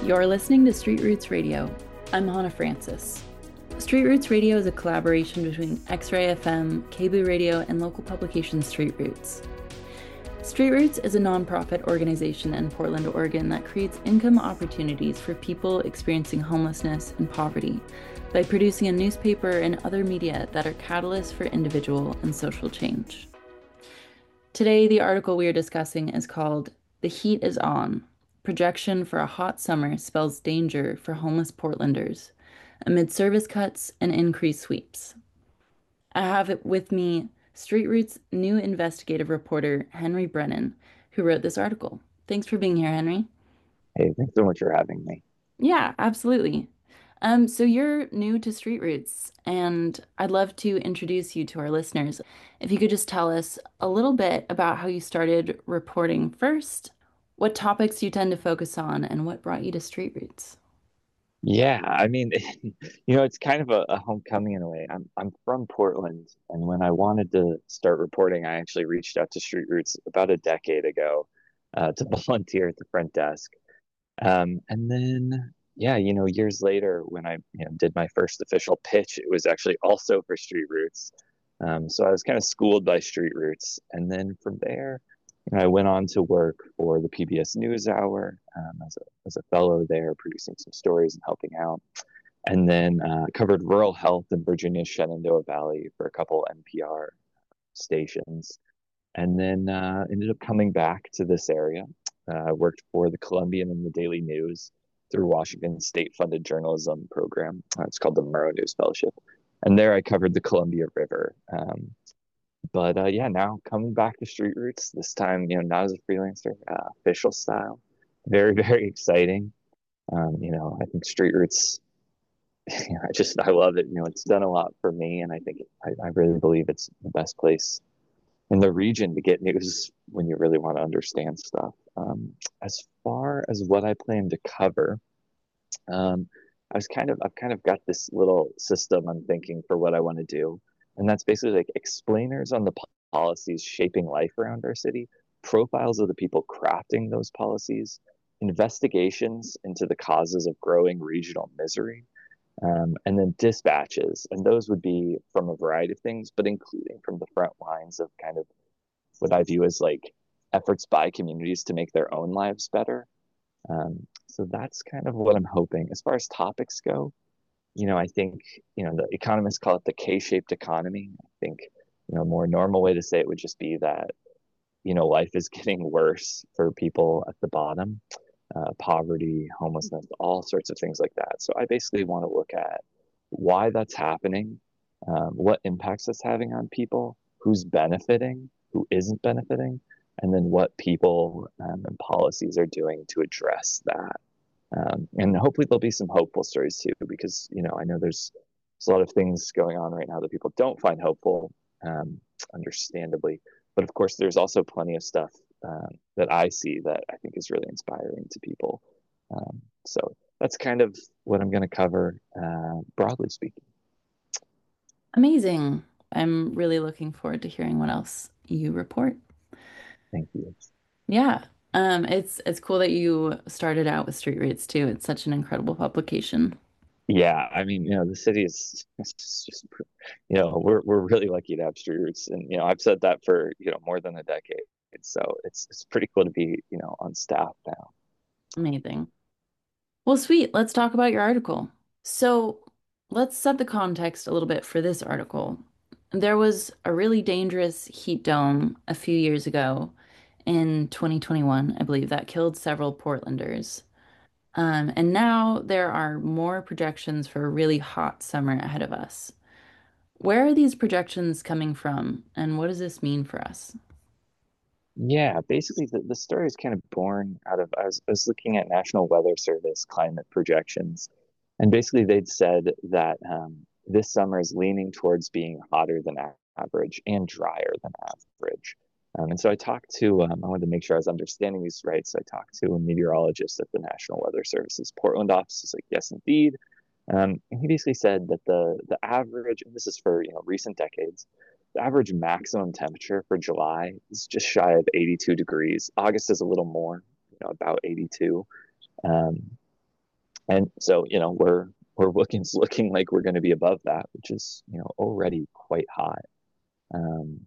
You're listening to Street Roots Radio. I'm Hannah Francis. Street Roots Radio is a collaboration between X-Ray FM, KBOO Radio, and local publication Street Roots. Street Roots is a nonprofit organization in Portland, Oregon that creates income opportunities for people experiencing homelessness and poverty by producing a newspaper and other media that are catalysts for individual and social change. Today, the article we are discussing is called "The Heat is On. Projection for a Hot Summer Spells Danger for Homeless Portlanders Amid Service Cuts and Increased Sweeps." I have it with me Street Roots new investigative reporter, Henry Brennan, who wrote this article. Thanks for being here, Henry. Hey, thanks so much for having me. Yeah, absolutely. So you're new to Street Roots, and I'd love to introduce you to our listeners. If you could just tell us a little bit about how you started reporting first, what topics you tend to focus on, and what brought you to Street Roots. Yeah, it's kind of a homecoming in a way. I'm from Portland, and when I wanted to start reporting, I actually reached out to Street Roots about a decade ago to volunteer at the front desk. And then, yeah, years later, when I did my first official pitch, it was actually also for Street Roots. So I was kind of schooled by Street Roots, and then from there. I went on to work for the PBS NewsHour as a fellow there, producing some stories and helping out. And then covered rural health in Virginia's Shenandoah Valley for a couple NPR stations. And then ended up coming back to this area. I worked for the Columbian and the Daily News through Washington's state-funded journalism program. It's called the Murrow News Fellowship. And there I covered the Columbia River. But yeah, now coming back to Street Roots, this time, not as a freelancer, official style. Very, very exciting. I think Street Roots, I love it. It's done a lot for me, and I think I really believe it's the best place in the region to get news when you really want to understand stuff. As far as what I plan to cover, I've kind of got this little system I'm thinking for what I want to do. And that's basically like explainers on the policies shaping life around our city, profiles of the people crafting those policies, investigations into the causes of growing regional misery, and then dispatches. And those would be from a variety of things, but including from the front lines of kind of what I view as like efforts by communities to make their own lives better. So that's kind of what I'm hoping. As far as topics go, I think, the economists call it the K-shaped economy. I think, a more normal way to say it would just be that, life is getting worse for people at the bottom, poverty, homelessness, all sorts of things like that. So I basically want to look at why that's happening, what impacts it's having on people, who's benefiting, who isn't benefiting, and then what people and policies are doing to address that. And hopefully there'll be some hopeful stories too, because I know there's a lot of things going on right now that people don't find hopeful, understandably. But of course, there's also plenty of stuff that I see that I think is really inspiring to people. So that's kind of what I'm going to cover, broadly speaking. Amazing. I'm really looking forward to hearing what else you report. Thank you. Yeah. It's cool that you started out with Street Roots too. It's such an incredible publication. Yeah, I mean, the city is it's just, we're really lucky to have Street Roots, and I've said that for more than a decade. So it's pretty cool to be on staff now. Amazing. Well, sweet. Let's talk about your article. So, let's set the context a little bit for this article. There was a really dangerous heat dome a few years ago in 2021, I believe, that killed several Portlanders. And now there are more projections for a really hot summer ahead of us. Where are these projections coming from, and what does this mean for us? Yeah, basically the story is kind of born out of I was looking at National Weather Service climate projections, and basically they'd said that this summer is leaning towards being hotter than average and drier than average. And so I wanted to make sure I was understanding these right. So I talked to a meteorologist at the National Weather Service's Portland office. He's like, yes, indeed. And he basically said that the average, and this is for recent decades, the average maximum temperature for July is just shy of 82 degrees. August is a little more, about 82. Um, And so, we're looking like we're going to be above that, which is, already quite high. Um,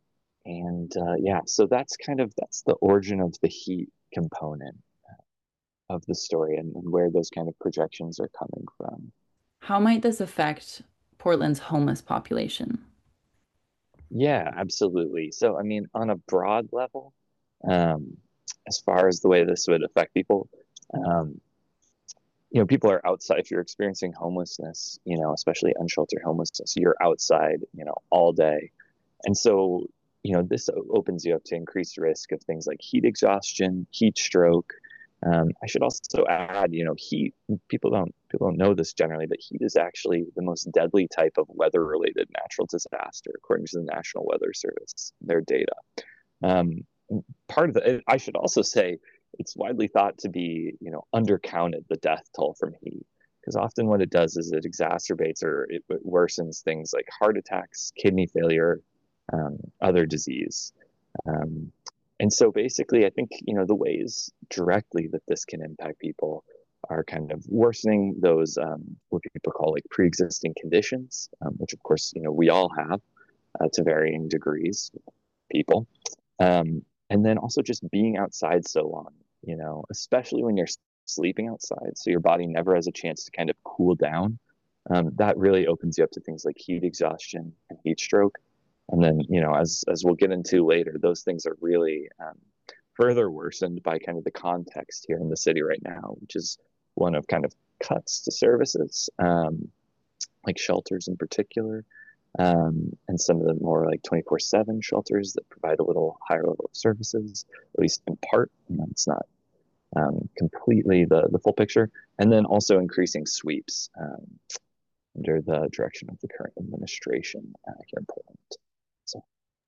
yeah, so that's the origin of the heat component of the story, and where those kind of projections are coming from. How might this affect Portland's homeless population? Yeah, absolutely. So, I mean, on a broad level, um, as far as the way this would affect people, um, people are outside. If you're experiencing homelessness, especially unsheltered homelessness, you're outside, all day. And so, this opens you up to increased risk of things like heat exhaustion, heat stroke. I should also add, heat. People don't know this generally, but heat is actually the most deadly type of weather-related natural disaster, according to the National Weather Service, their data. Um, Part of I should also say, it's widely thought to be, undercounted, the death toll from heat, because often what it does is it exacerbates, or it worsens things like heart attacks, kidney failure, other disease. Um, and so basically, I think, the ways directly that this can impact people are kind of worsening those, what people call like pre-existing conditions, which of course, we all have to varying degrees, people. And then also just being outside so long, especially when you're sleeping outside, so your body never has a chance to kind of cool down. That really opens you up to things like heat exhaustion and heat stroke. And then, as we'll get into later, those things are really further worsened by kind of the context here in the city right now, which is one of kind of cuts to services, like shelters in particular, and some of the more like 24/7 shelters that provide a little higher level of services, at least in part. It's not completely the full picture. And then also increasing sweeps under the direction of the current administration here in Portland. So,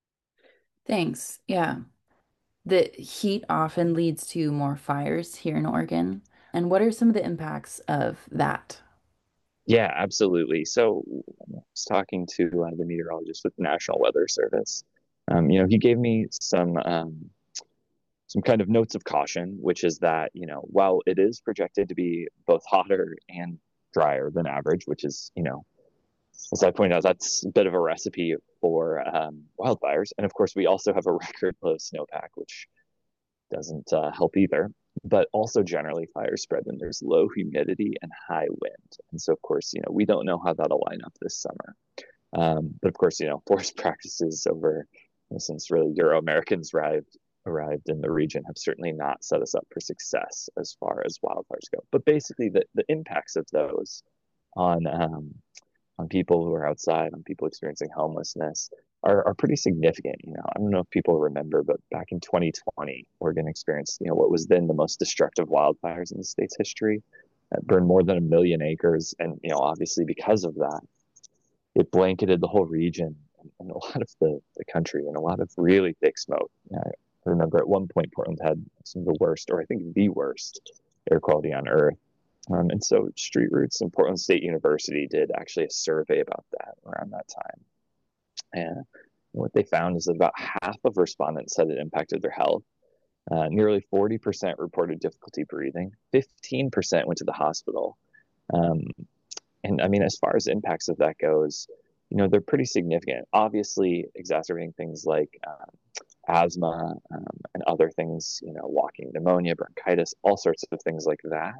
Thanks. Yeah. The heat often leads to more fires here in Oregon. And what are some of the impacts of that? yeah, absolutely. So I was talking to the meteorologist with the National Weather Service. He gave me some kind of notes of caution, which is that, while it is projected to be both hotter and drier than average, which is, as I pointed out, that's a bit of a recipe for wildfires. And of course, we also have a record low snowpack, which doesn't help either. But also, generally, fires spread when there's low humidity and high wind. And so, of course, we don't know how that'll line up this summer. But of course, forest practices over since really Euro Americans arrived in the region have certainly not set us up for success as far as wildfires go. But basically, the impacts of those on people who are outside, on people experiencing homelessness, are pretty significant. I don't know if people remember, but back in 2020, Oregon experienced what was then the most destructive wildfires in the state's history. It burned more than 1 million acres, and obviously because of that, it blanketed the whole region and a lot of the country and a lot of really thick smoke. I remember at one point Portland had some of the worst, or I think the worst, air quality on Earth. And so Street Roots and Portland State University did actually a survey about that around that time. And what they found is that about half of respondents said it impacted their health. Nearly 40% reported difficulty breathing. 15% went to the hospital. Um, and I mean, as far as impacts of that goes, they're pretty significant. Obviously, exacerbating things like asthma and other things, walking pneumonia, bronchitis, all sorts of things like that.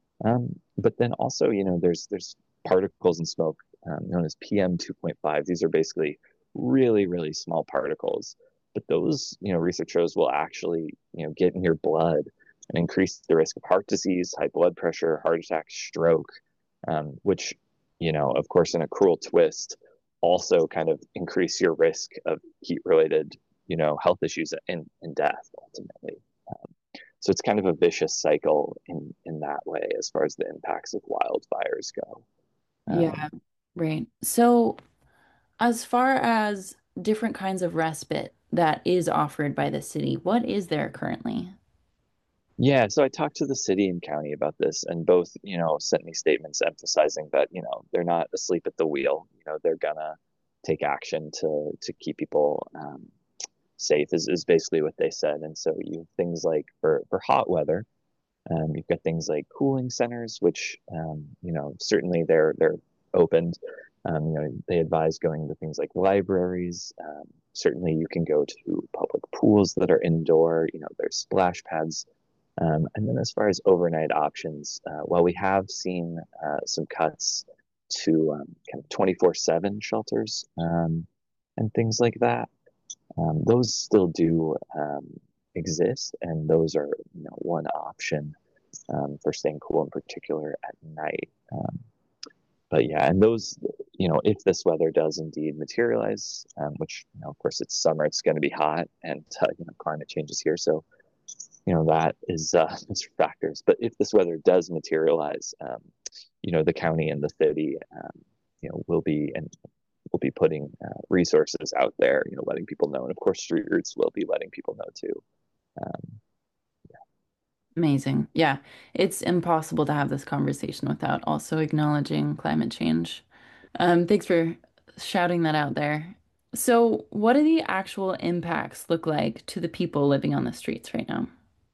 But then also, there's particles in smoke known as PM 2.5. These are basically really, really small particles. But those, research shows will actually, get in your blood and increase the risk of heart disease, high blood pressure, heart attack, stroke, which, of course, in a cruel twist, also kind of increase your risk of heat-related, health issues and death ultimately. So it's kind of a vicious cycle in that way as far as the impacts of wildfires go. Yeah, right. So, as far as different kinds of respite that is offered by the city, what is there currently? Yeah, so I talked to the city and county about this, and both, sent me statements emphasizing that, they're not asleep at the wheel. They're gonna take action to keep people safe is basically what they said. And so you things like for hot weather, You've got things like cooling centers, which certainly they're opened. They advise going to things like libraries. Certainly, you can go to public pools that are indoor. There's splash pads. And then as far as overnight options, while we have seen some cuts to kind of 24/7 shelters and things like that, those still do exist, and those are one option for staying cool in particular at night. But yeah, and those, if this weather does indeed materialize, which of course it's summer, it's going to be hot, and climate change is here, so that is those factors. But if this weather does materialize, the county and the city, will be putting resources out there, letting people know, and of course, Street Roots will be letting people know too. Um, Amazing. Yeah, it's impossible to have this conversation without also acknowledging climate change. Thanks for shouting that out there. So, what do the actual impacts look like to the people living on the streets right now?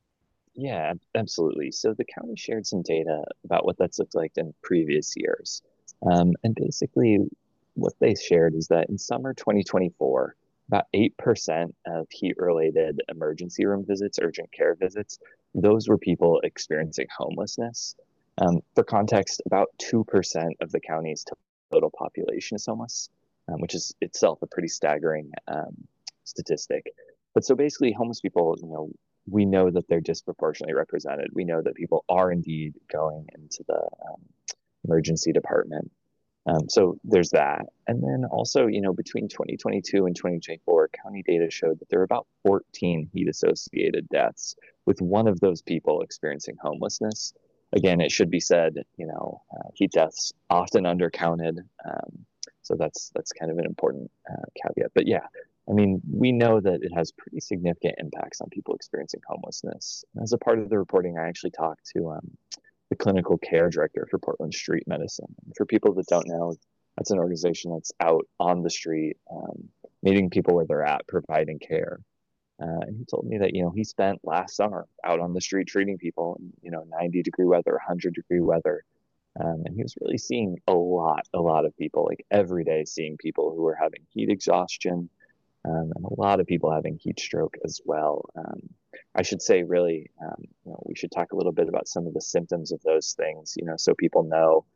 Yeah, absolutely. So the county shared some data about what that's looked like in previous years. And basically, what they shared is that in summer 2024, about 8% of heat-related emergency room visits, urgent care visits, those were people experiencing homelessness. For context, about 2% of the county's total population is homeless, which is itself a pretty staggering statistic. But so basically, homeless people, we know that they're disproportionately represented. We know that people are indeed going into the emergency department. So there's that. And then also, between 2022 and 2024, county data showed that there were about 14 heat associated deaths, with one of those people experiencing homelessness. Again, it should be said, heat deaths often undercounted. So that's kind of an important caveat. But yeah, I mean, we know that it has pretty significant impacts on people experiencing homelessness. As a part of the reporting, I actually talked to the clinical care director for Portland Street Medicine. And for people that don't know, that's an organization that's out on the street, meeting people where they're at, providing care. And he told me that, he spent last summer out on the street treating people in, 90-degree weather, 100-degree weather. And he was really seeing a lot of people, like every day, seeing people who were having heat exhaustion, and a lot of people having heat stroke as well. I should say, really, we should talk a little bit about some of the symptoms of those things, so people know,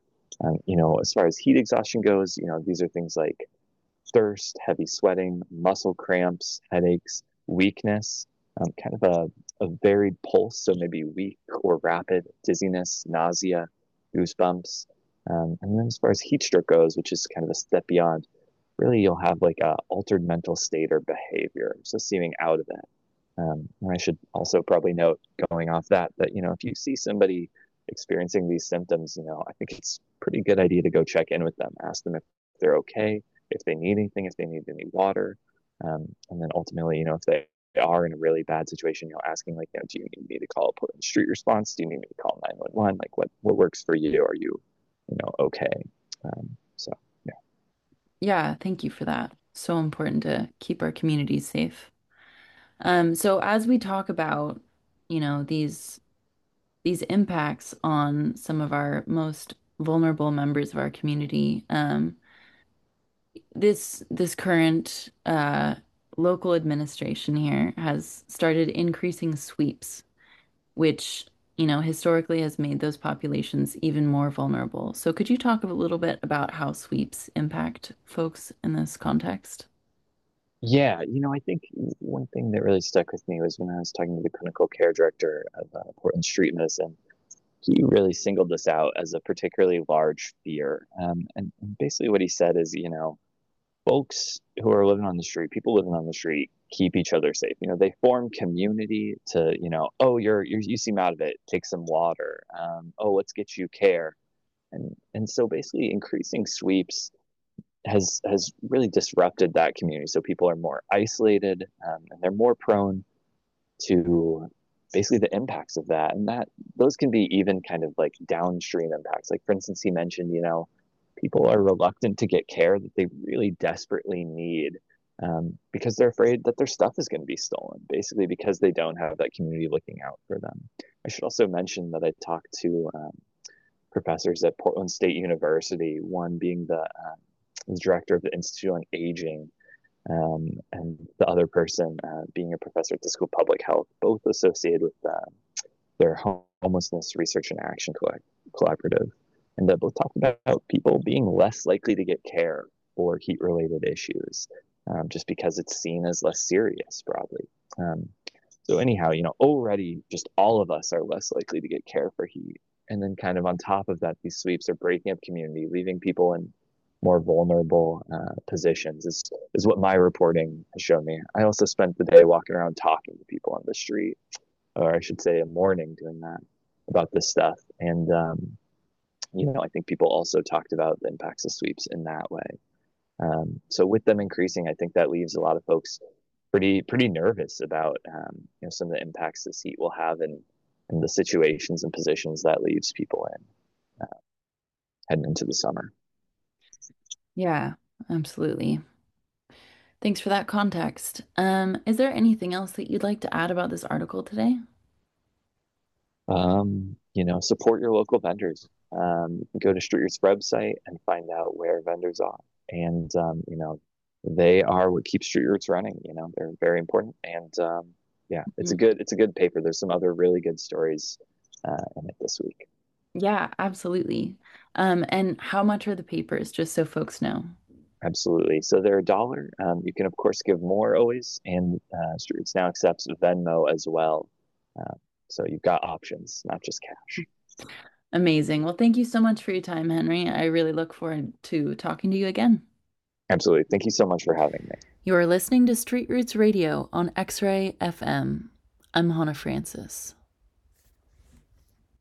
as far as heat exhaustion goes, these are things like thirst, heavy sweating, muscle cramps, headaches, weakness, kind of a varied pulse, so maybe weak or rapid, dizziness, nausea, goosebumps. And then as far as heat stroke goes, which is kind of a step beyond, really you'll have like a altered mental state or behavior, so seeming out of it. And I should also probably note, going off that, if you see somebody experiencing these symptoms, I think it's a pretty good idea to go check in with them, ask them if they're okay, if they need anything, if they need any water. And then ultimately, if they are in a really bad situation, asking like, do you need me to call a Portland Street Response? Do you need me to call 911? Like what works for you? Are you, okay? So yeah. Yeah, thank you for that. So important to keep our communities safe. So as we talk about, these impacts on some of our most vulnerable members of our community, this current local administration here has started increasing sweeps, which, historically has made those populations even more vulnerable. So could you talk a little bit about how sweeps impact folks in this context? Yeah, I think one thing that really stuck with me was when I was talking to the clinical care director of Portland Street Medicine. He really singled this out as a particularly large fear. And basically, what he said is, folks who are living on the street, people living on the street, keep each other safe. They form community to, oh, you seem out of it, take some water. Oh, let's get you care. And so basically, increasing sweeps has really disrupted that community. So people are more isolated, and they're more prone to basically the impacts of that. And that those can be even kind of like downstream impacts. Like for instance, he mentioned, people are reluctant to get care that they really desperately need. because they're afraid that their stuff is going to be stolen, basically because they don't have that community looking out for them. I should also mention that I talked to professors at Portland State University, one being the director of the Institute on Aging, and the other person being a professor at the School of Public Health, both associated with their homelessness research and action collaborative. And both talked about people being less likely to get care for heat related issues, just because it's seen as less serious broadly. So anyhow, already just all of us are less likely to get care for heat. And then kind of on top of that, these sweeps are breaking up community, leaving people in more vulnerable positions is what my reporting has shown me. I also spent the day walking around talking to people on the street, or I should say a morning doing that, about this stuff. And, I think people also talked about the impacts of sweeps in that way. So with them increasing, I think that leaves a lot of folks pretty nervous about some of the impacts this heat will have and the situations and positions that leaves people in heading into the summer. Yeah, absolutely. Thanks for that context. Is there anything else that you'd like to add about this article today? Support your local vendors. You can go to Street Roots website and find out where vendors are. And, they are what keeps Street Roots running. They're very important. And, yeah, it's a good paper. There's some other really good stories in it this week. Yeah, absolutely. And how much are the papers, just so folks know? Absolutely. So they're $1. You can, of course, give more always. And Street Roots now accepts Venmo as well. Uh, so you've got options, not just cash. Amazing. Well, thank you so much for your time, Henry. I really look forward to talking to you again. Absolutely. Thank you so much for having me. You are listening to Street Roots Radio on X-Ray FM. I'm Hannah Francis.